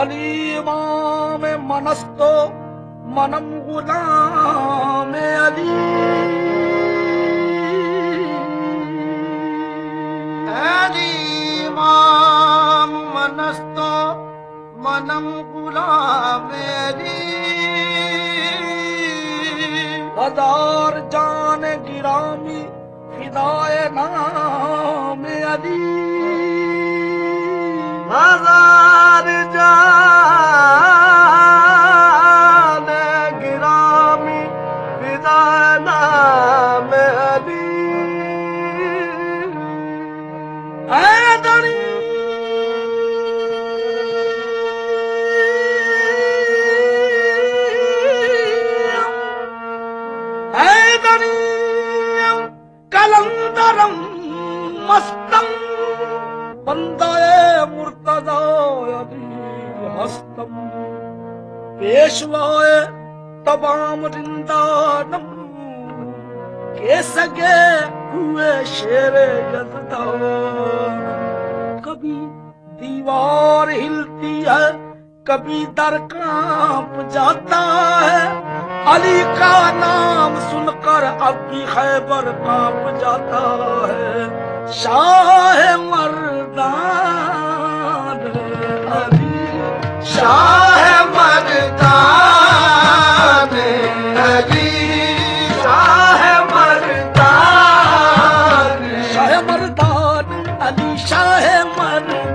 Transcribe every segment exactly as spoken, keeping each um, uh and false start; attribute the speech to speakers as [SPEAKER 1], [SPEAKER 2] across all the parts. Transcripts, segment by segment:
[SPEAKER 1] अली इमाम मनस्तो मनम गुलाम अली।
[SPEAKER 2] अली इमाम मनस्तो मनम गुलाम अली।
[SPEAKER 1] हजार जान गिरामी फिदाए नाम अली।
[SPEAKER 2] हजार जान गिरामी फिदाए नाम अली।
[SPEAKER 1] हैदरी हैदरी कलंदरम मस्तम बंदाए मुर्तजा अली हस्तम। पेशवाए तमाम रिंदानम के सगे हुए शेरे यज़दान। कभी दीवार हिलती है कभी दर कांप जाता है। अली का नाम सुनकर अब भी खैबर कांप जाता है। शाह मर्दान अली
[SPEAKER 2] शाह मर्दान अली। शाह मर्दान
[SPEAKER 1] शाह मर्दान अली शाह मर्दान।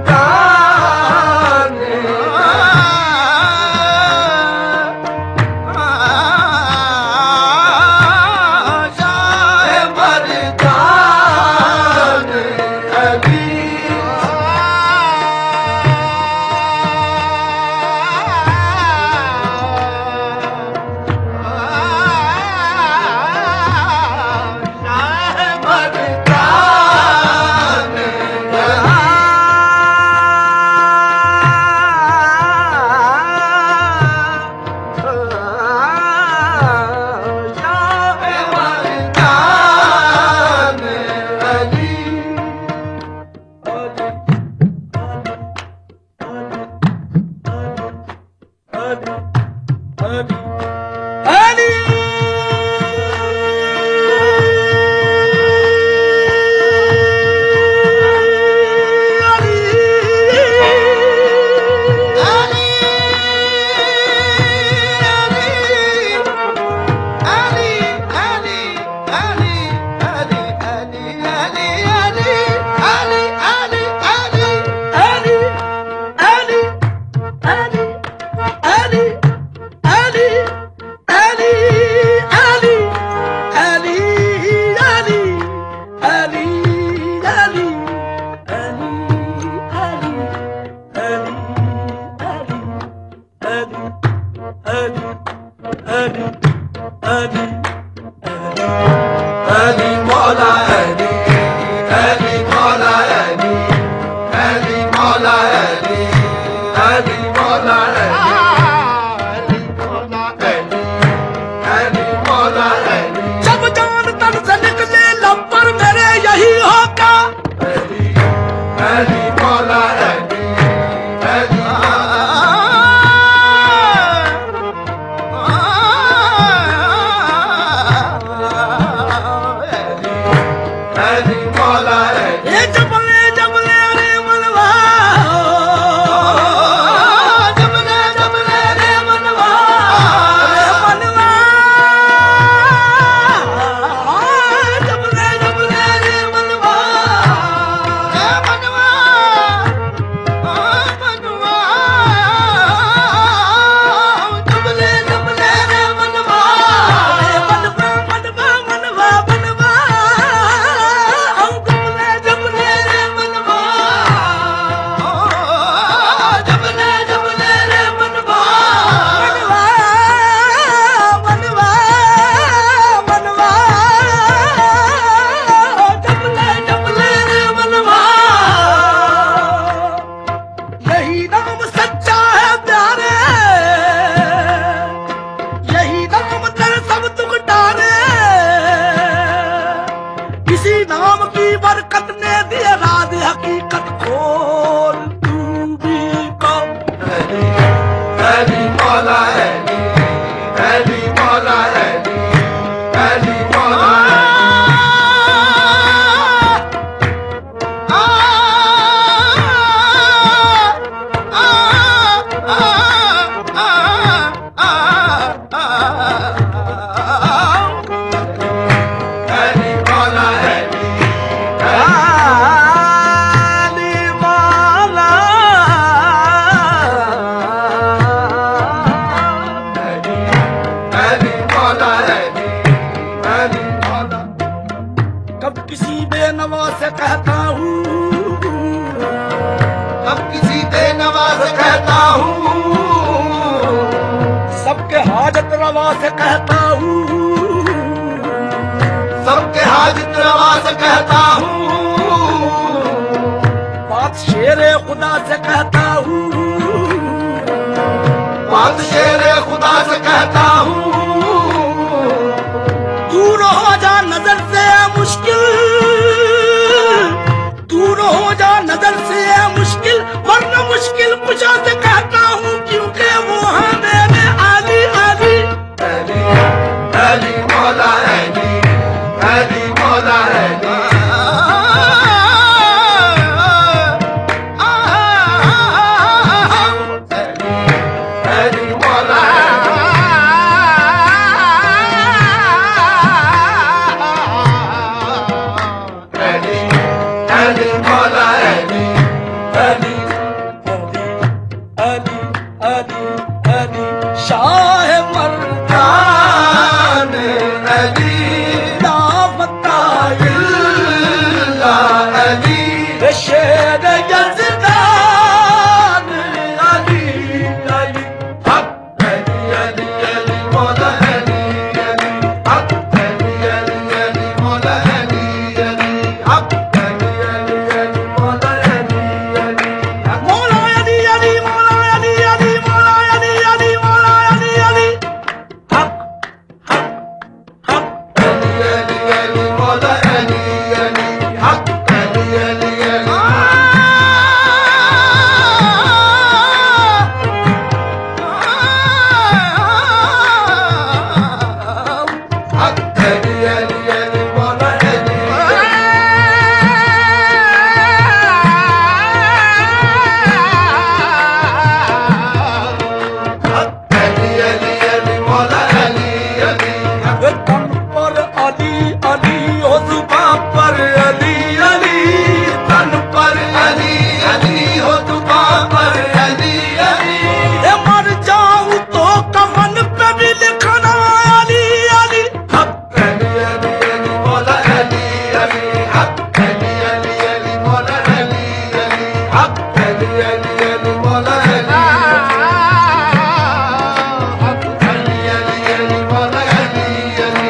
[SPEAKER 1] Ali रवा से कहता हूँ,
[SPEAKER 2] सबके हाजिर रवा से कहता हूँ,
[SPEAKER 1] बात शेरे खुदा से कहता हूँ,
[SPEAKER 2] बात शेरे खुदा से कहता हूँ।
[SPEAKER 1] दूर हो जा नजर से मुश्किल, दूर हो जा नजर से मुश्किल, वरना मुश्किल कुशा से कहता हूँ, क्योंकि वो है मेरे अली अली
[SPEAKER 2] अली अली मौला अली अली मौला अली
[SPEAKER 1] शाह मर्दान
[SPEAKER 2] अली
[SPEAKER 1] दावताइल्ला
[SPEAKER 2] अली
[SPEAKER 1] शेर यज़दान अली अली
[SPEAKER 2] हक अली अली अली मौला अली अली हक अली अली अली मौला अली अली हक अली अली अली मौला अली अली
[SPEAKER 1] मौला अली अली मौला अली अली मौला अली अली मौला अली अली हक हक हक
[SPEAKER 2] अली अली अली मौला अली अली हक अली अली अली हक अली अली अली मौला अली हक अली अली अली मौला अली अली
[SPEAKER 1] तन पर अली अली हो जुबां पर अली अली
[SPEAKER 2] तन पर अली अली हो जुबां पर अली अली
[SPEAKER 1] ए मर जाऊं तो कफन पे भी लिखना अली अली
[SPEAKER 2] हक अली अली अली मौला अली अली हक अली अली अली मौला अली अली हक अली अली अली मौला अली हक अली अली अली मौला अली अली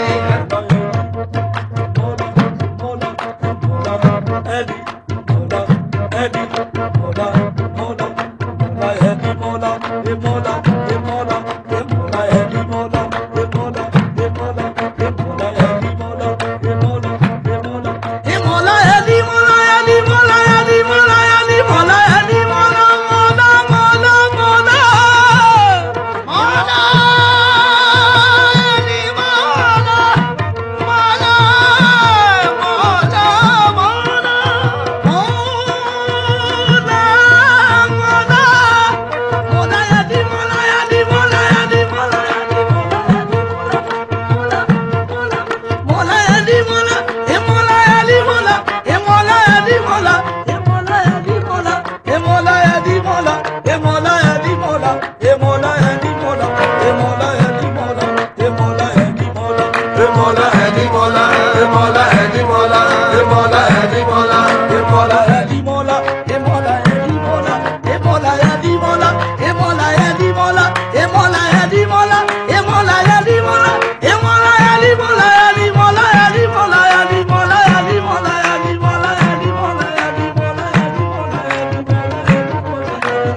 [SPEAKER 2] मौला अली मौला मौला अली मौला मौला अली मौला मौला
[SPEAKER 1] अली मौला ए मौला अली मौला ए मौला अली मौला ए मौला अली मौला ए मौला अली मौला ए मौला अली मौला ए मौला अली मौला अली मौला अली मौला अली मौला अली मौला अली मौला अली मौला अली मौला अली मौला अली मौला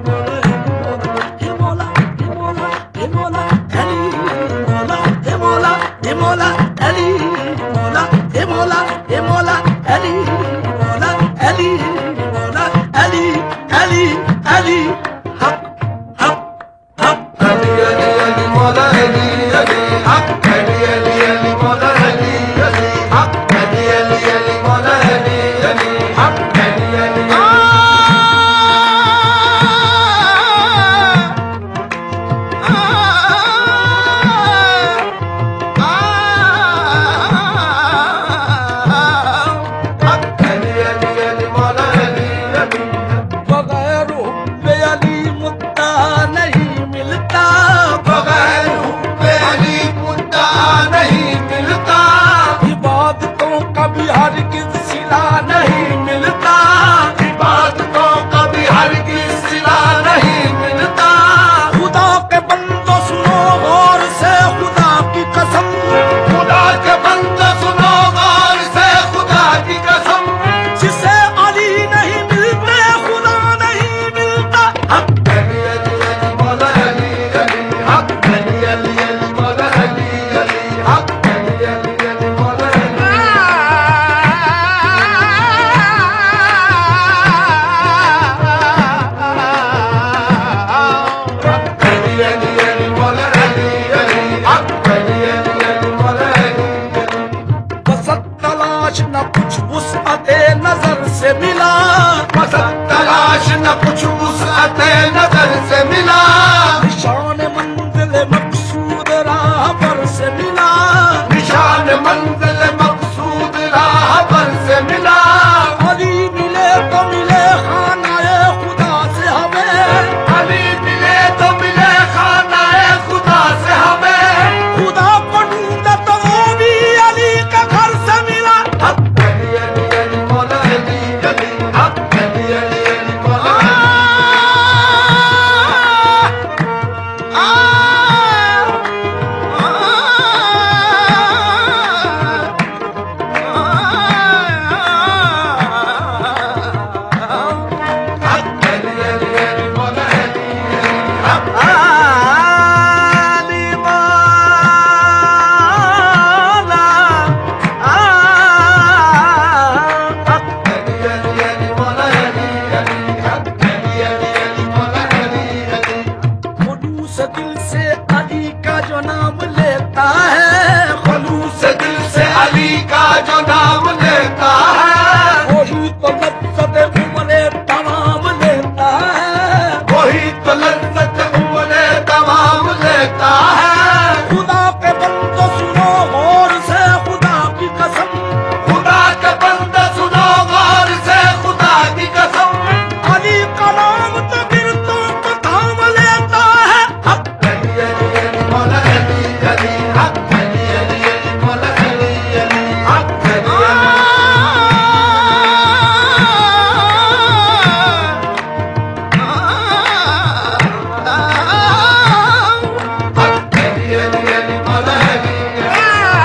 [SPEAKER 2] खते नजर से मिला,
[SPEAKER 1] निशान मंजिल मकसूद राह पर से मिला,
[SPEAKER 2] निशान मंजिल मकसूद राह पर से मिला।
[SPEAKER 1] अली मिले तो मिले खानाए खुदा से हमें,
[SPEAKER 2] अली मिले तो मिले खानाए खुदा से हमें,
[SPEAKER 1] खुदा को ढूंढे तो वो भी अली के घर से मिला।
[SPEAKER 2] हक अली अली अली मौला अली अली, हक अली अली अली मौला
[SPEAKER 1] आ,
[SPEAKER 2] हक अली अली अली मौला अली अली, हक
[SPEAKER 1] आली मौला, आ,
[SPEAKER 2] अली अली अली मौला अली अली, हक अली अली अली मौला अली अली।
[SPEAKER 1] खुलूस दिल से अली का जो नाम लेता है,
[SPEAKER 2] खलूस दिल से अली का जो नाम लेता है,
[SPEAKER 1] वही तो लज्जत उम्रे तमाम लेता है।
[SPEAKER 2] वही तो लज्जत उम्रे तमाम लेता है।
[SPEAKER 1] खुदा के बंदो सुनो गौर से खुदा की कसम,
[SPEAKER 2] खुदा के बंदे सुनो गौर से खुदा की कसम,
[SPEAKER 1] अली का नाम तो गिरतों को थाम लेता है।
[SPEAKER 2] हक अली अली अली मौला अली अली, हक अली अली अली मौला अली अली, हक अली अली हक अली अली अली मौला अली अली,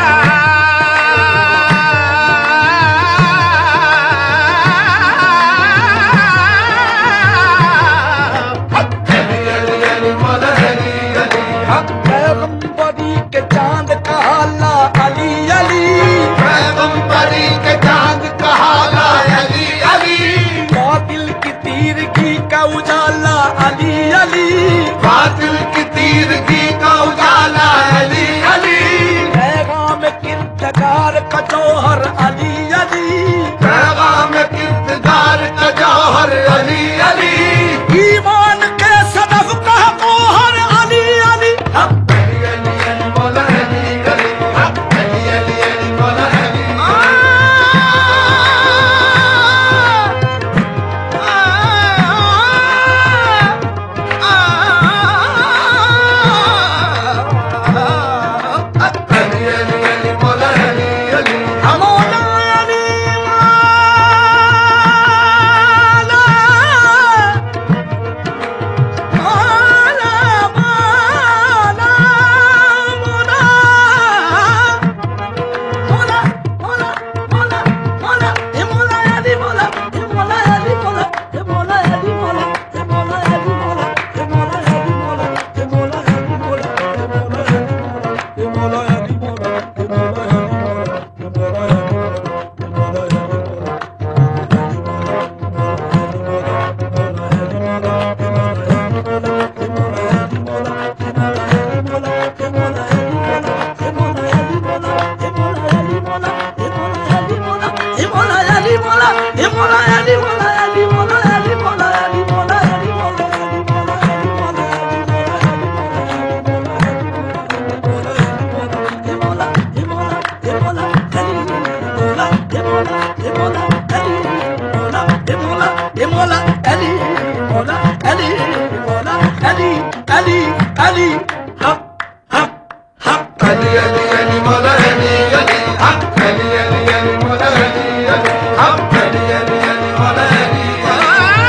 [SPEAKER 2] हक अली अली अली मौला अली अली, हक
[SPEAKER 1] पैगंबरी के चांद का हाला अली अली,
[SPEAKER 2] पैगंबरी के चांद का हाला अली अली,
[SPEAKER 1] बातिल की तीरगी का उजाला अली अली,
[SPEAKER 2] बातिल की तीरगी का उजाला अली अली,
[SPEAKER 1] पैगाम किरदार का जौहर अली अली,
[SPEAKER 2] पैगाम किरदार का जौहर अली अली,
[SPEAKER 1] ईमान के सदफ का गौहर अली अली।
[SPEAKER 2] हक अली अली अली मौला अली अली, हक अली अली अली मौला अली
[SPEAKER 1] आ, आ, आ,
[SPEAKER 2] हक अली अली अली मौला अली अली,
[SPEAKER 1] मौला अली मौला, मौला, मौला, मौला, मौला, मौला, मौला, हे मौला अली मौला, हे मौला अली मौला, हे मौला अली मौला, हे मौला अली मौला, हे मौला अली मौला, हे मौला अली मौला, हे मौला अली मौला, हे मौला अली मौला, हे मौला अली मौला, हे मौला अली अली अली हक हक हक
[SPEAKER 2] अली अली अली मौला अली अली, हक अली अली अली मौला अली अली, हक अली अली अली मौला अली अली।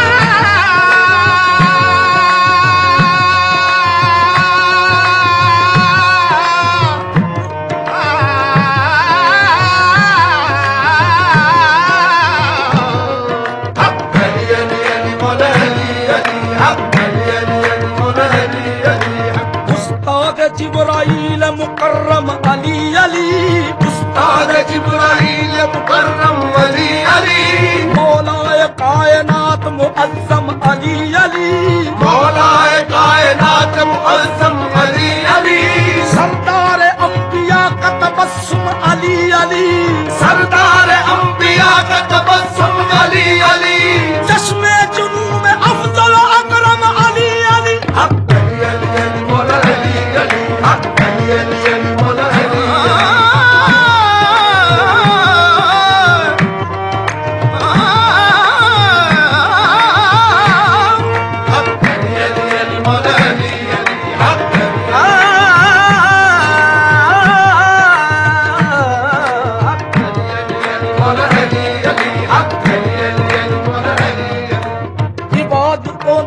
[SPEAKER 2] हक अली अली अली मौला अली अली, हक अली अली अली मौला अली अली, हक
[SPEAKER 1] उस्ताद जिब्राइल मुकर्रम अली अली,
[SPEAKER 2] उस्ताद जिब्राइल मुकर्रम अली अली,
[SPEAKER 1] मौलाए कायनात मुअज्जम अली अली,
[SPEAKER 2] मौलाए कायनात मुअज्जम अली अली,
[SPEAKER 1] सरदार अंबिया का तबस्सुम अली अली,
[SPEAKER 2] सरदार अंबिया का तबस्सुम अली अली,
[SPEAKER 1] चश्मे जुनू में अफजल अकरम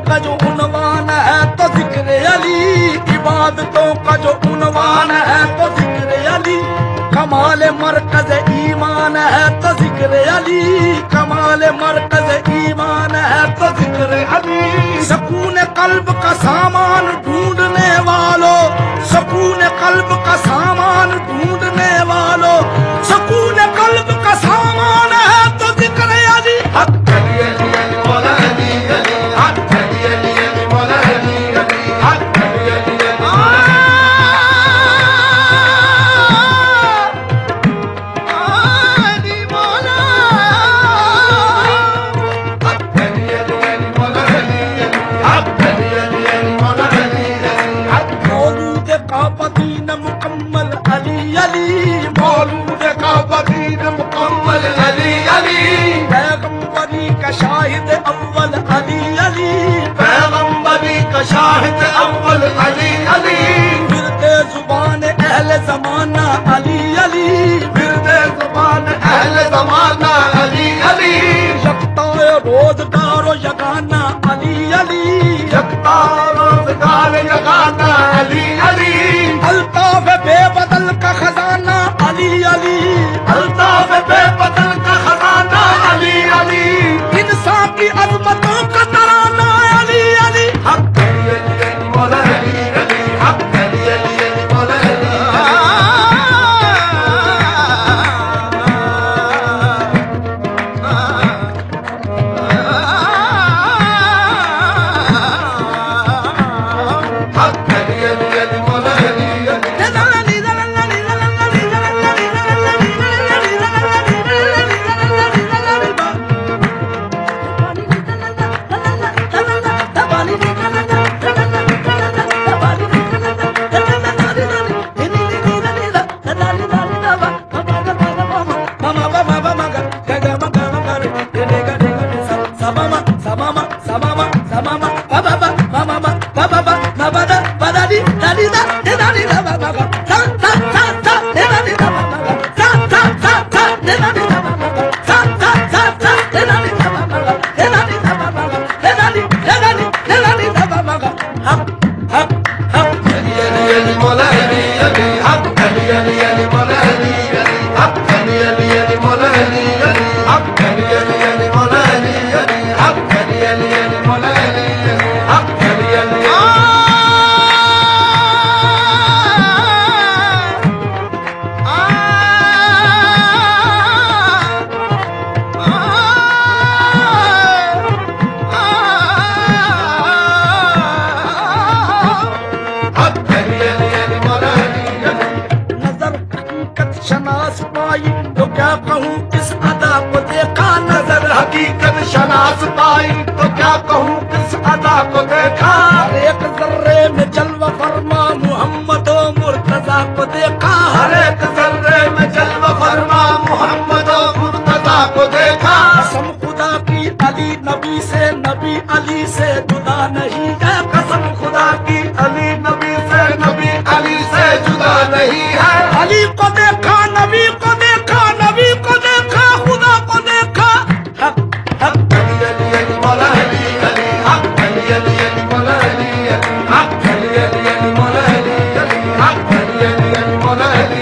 [SPEAKER 1] का जो उन्वान है तो जिक्र अली, इबादतों का जो उन्वान है तो जिक्र अली, कमाल मरकज ईमान है तो जिक्र अली, कमाल मरकज ईमान है तो जिक्र अली। सकून कल्ब का सामान ढूंढने वालों, सकून कल्ब का सामान ढूंढने वालों, सकून कल्ब का सामान है तो जिक्र अली।
[SPEAKER 2] हक अली अली अली मौला अली अली, हक अली अली अली मौला अली अली, हक अली अली अली मुकम्मल अली अली,
[SPEAKER 1] पैगंबरी का शाहिद अव्वल अली अली,
[SPEAKER 2] पैगंबरी का शाहिद अव्वल अली अली,
[SPEAKER 1] फिरते जुबान अहले जमाना अली अली,
[SPEAKER 2] फिरते जुबान अहले जमाना अली अली,
[SPEAKER 1] यकता रोजगार यगाना अली अली,
[SPEAKER 2] यकता रोजगार यगाना अली अली,
[SPEAKER 1] अल्ताफ बेबदल का खजाना अली अली,
[SPEAKER 2] अल्ताफ बेबदल का खजाना अली अली,
[SPEAKER 1] इंसान की अजमतों का तराना अली अली।
[SPEAKER 2] हक अली अली अली मौला अली अली, हक अली अली अली मौला अली हक अली अली अली मौला अली अली। हकीकत शनास पाई तो क्या कहूँ किस अदा को देखा,
[SPEAKER 1] हर एक जर्रे में जलवा फरमा मोहम्मद मुर्तजा को देखा,
[SPEAKER 2] हर एक जर्रे में जलवा फरमा मोहम्मद मुर्तजा को देखा।
[SPEAKER 1] कसम खुदा की अली नबी से, नबी अली से जुदा नहीं है,
[SPEAKER 2] कसम खुदा की अली नबी से, नबी अली से जुदा नहीं है।
[SPEAKER 1] अली को देखा, नबी को देखा, नबी को देखा, खुदा को देखा। हक हक
[SPEAKER 2] अली अली अली मौला अली अली, हक अली अली अली मौला अली अली, हक अली अली अली मौला अली अली, हक अली अली अली मौला अली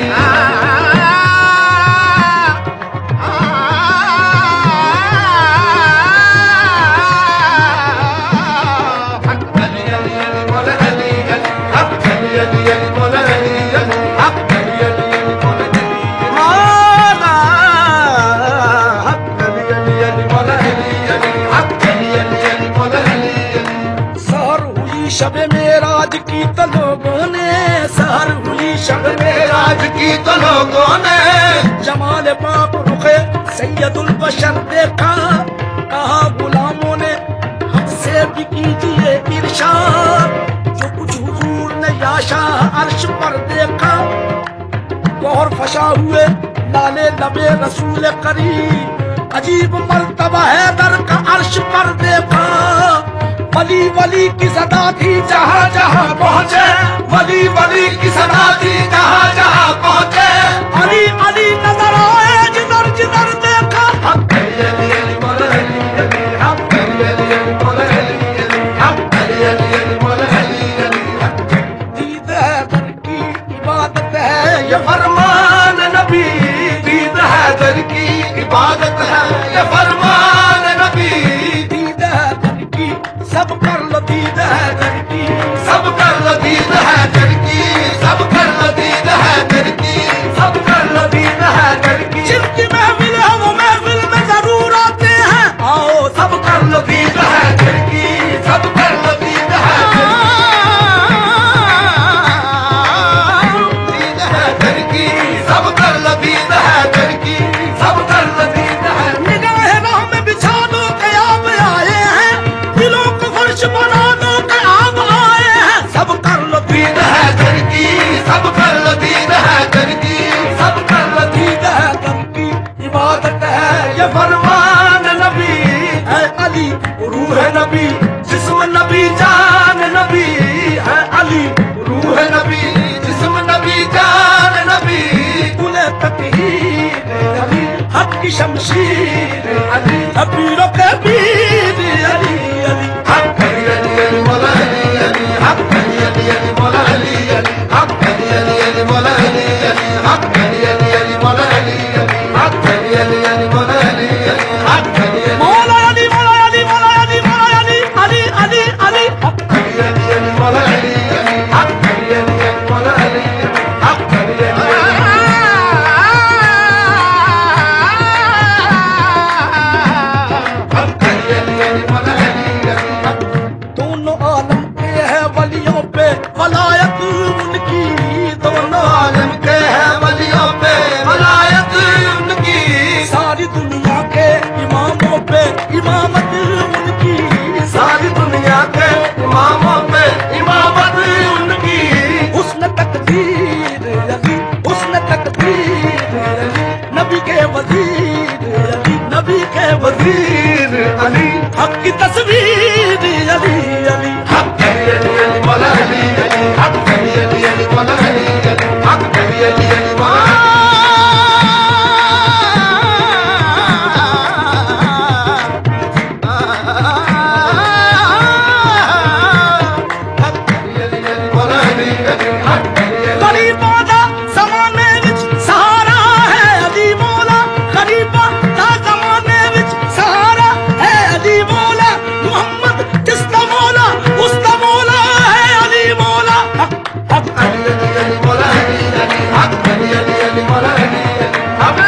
[SPEAKER 1] शब मेराज की तो लोगों ने, सहर हुई शब
[SPEAKER 2] मेराज की तो लोगों ने,
[SPEAKER 1] जमाल पाक रुखे सैयदुल बशर देखा, कहा गुलामों ने हमसे भी कीजिए इरशाद, जो कुछ हुजूर ने याशा अर्श पर देखा, गौर फशा हुए लाले लबे रसूल करीम, अजीब मर्तबा है दर का अर्श पर देखा। वली वली की सदा थी जहाँ जहाँ पहुँचे,
[SPEAKER 2] वली वली की सदा थी जहाँ जहाँ पहुँचे,
[SPEAKER 1] अली अली नजर आए जिधर जिधर देखा।
[SPEAKER 2] हक अली अली अली मौला अली अली, हक अली अली अली मौला अली अली, हक अली अली मौला अली अली
[SPEAKER 1] दीद हैदर की इबादत है
[SPEAKER 2] ये फरमान नबी दीद हैदर की इबादत है ये फरमान नबी
[SPEAKER 1] दीद हैदर की सब कर लो दीद हैदर की
[SPEAKER 2] सब कर लो दीद हैदर की सब कर लो दीद हैदर की सब कर लो दीद हैदर की
[SPEAKER 1] जिनकी महफिल है वो महफिल में जरूर आते हैं आओ
[SPEAKER 2] सब कर लो दीद हैदर की सब कर लो दीद हैदर की सब कर लो दीद हैदर की सब कर लो दीद हैदर
[SPEAKER 1] निगाह राह में बिछा दो के आप आए हैं दिलों को फर्श बना दो के आप आए हैं सब कर लो
[SPEAKER 2] दीद हैदर की सब कर लो दीद हैदर की सब कर लो
[SPEAKER 1] दीद हैदर की इबादत है
[SPEAKER 2] ये फरमान नबी
[SPEAKER 1] है अली
[SPEAKER 2] रूह नबी जिस्म नबी जान नबी है अली रूह नबी जिस्म नबी जान नबी
[SPEAKER 1] कुले तकहीर अली हक की शमशीर अली अबीरों के वीर अली अली
[SPEAKER 2] हक अली अली अली मौला अली अली हक अली अली अली मौला अली अली हक अली अली अली मौला अली अली हक अली अली अली मौला अली अली हक अली अली अली मौला अली अली हक अली अली
[SPEAKER 1] मौला अली मौला अली मौला अली मौला अली अली अली अली
[SPEAKER 2] हक अली अली अली मौला अली अली हक अली अली अली मौला अली अली हक अली अली अली हक अली अली अली मौला अली अली
[SPEAKER 1] दोनों आलम के है वलियों पे वलायत उनकी दोनों
[SPEAKER 2] आलम के हैं वलियों पे वलायत उनकी
[SPEAKER 1] सारी दुनिया के इमामों पे इमामत उनकी
[SPEAKER 2] सारी दुनिया के इमामों पे इमामत उनकी
[SPEAKER 1] हुस्न तकदीर अली हुस्न तकदीर अली नबी के वजीर अली नबी के वजीर
[SPEAKER 2] अली
[SPEAKER 1] हक की तस्वीर अली अली
[SPEAKER 2] हक अली अली अली मौला अली अली हक अली अली अली मौला अली अली हक अली अली अली मौला हक अली अली अली मौला अली अली हक अली अली
[SPEAKER 1] गरीबों दा ज़माने विच सहारा है अली मौला गरीबों दा ज़माने विच सहारा है अली मौला मोहम्मद जिसका मौला उसका मौला है अली मौला हक हक
[SPEAKER 2] अली अली अली मौला अली अली हक अली अली अली मौला अली अली हक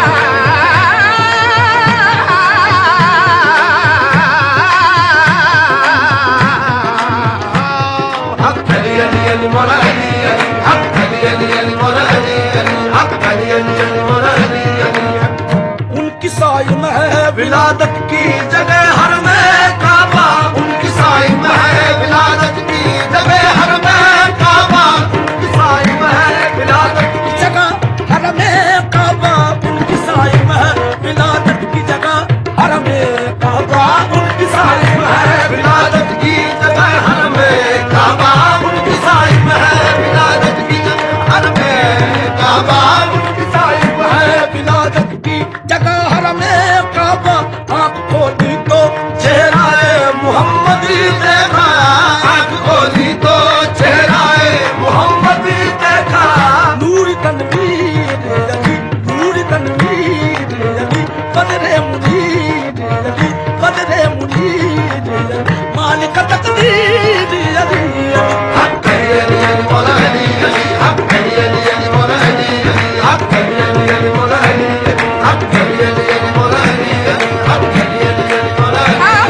[SPEAKER 2] हक अली अली अली मौला अली अली हक अली अली अली मौला अली अली हक अली अली अली मौला अली अली
[SPEAKER 1] उनकी साई में है
[SPEAKER 2] विलादत की जगह हर में काबा उनकी साई में है विलादत की जगह हर में काबा उनकी साई में है विलादत की
[SPEAKER 1] जगह हर में काबा उनकी साई में है विलादत की जगह हर में काबा उनकी साई में है
[SPEAKER 2] विलादत की जगह हर में काबा उनकी साई में है विलादत की जगह हर में काबा उनकी साई में है
[SPEAKER 1] विलादत की जगह हर में काबा आँख खोली तो
[SPEAKER 2] चेहराए मोहम्मद देखा आँख खोली तो चेहराए मोहम्मद देखा
[SPEAKER 1] नूर तनवीर अली नूर तनवीर अली कदरे मुनीर अली कदरे मुनीर अली मालिक तकदीर अली
[SPEAKER 2] हक अली अली अली मौला अली अली हक अली अली अली मौला अली अली हक अली अली अली मौला अली अली हक अली अली अली मौला अली अली हक अली अली अली मौला अली हक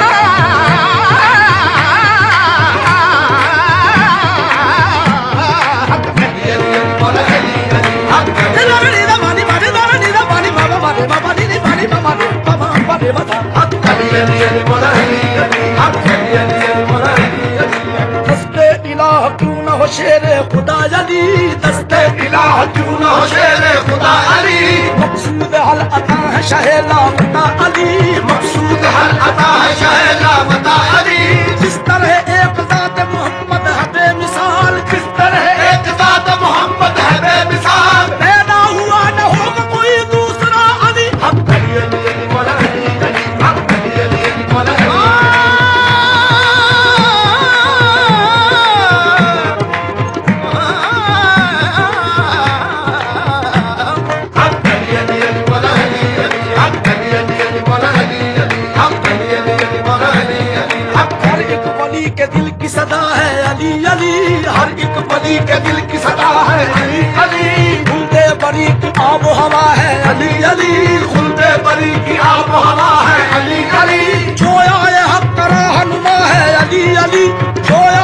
[SPEAKER 2] अली अली अली मौला अली अली हक अली
[SPEAKER 1] दानी दा पानी पानी दानी दा पानी बाबा बाबा बाबा नी पानी बाबा बाबा बाबा बाबा
[SPEAKER 2] हक अली अली अली मौला अली अली हक अली अली अली मौला अली अली
[SPEAKER 1] दस्ते इलाह क्यों न हो शेर खुदा अली दस्ते
[SPEAKER 2] इलाह क्यों न हो शेर खुदा अली
[SPEAKER 1] मकसूद हल अता है शहेला खुदा अली
[SPEAKER 2] मकसूद हल अता है शहेला बता अली
[SPEAKER 1] जिस तरह एक ज़ात मोहम्मद है बेमिसाल
[SPEAKER 2] किस तरह एक ज़ात मोहम्मद है बेमिसाल
[SPEAKER 1] पैदा हुआ न होगा कोई दूसरा अली
[SPEAKER 2] हक अली अली अली मौला अली अली हक अली अली अली मौला अली
[SPEAKER 1] सदा है अली अली,
[SPEAKER 2] हर एक बली के दिल की सदा है अली अली,
[SPEAKER 1] खुलते बरी की आब हवा है अली अली,
[SPEAKER 2] खुलते बरी की आब हवा है अली अली,
[SPEAKER 1] छोया ये हक करा हनुमा है अली अली, छोया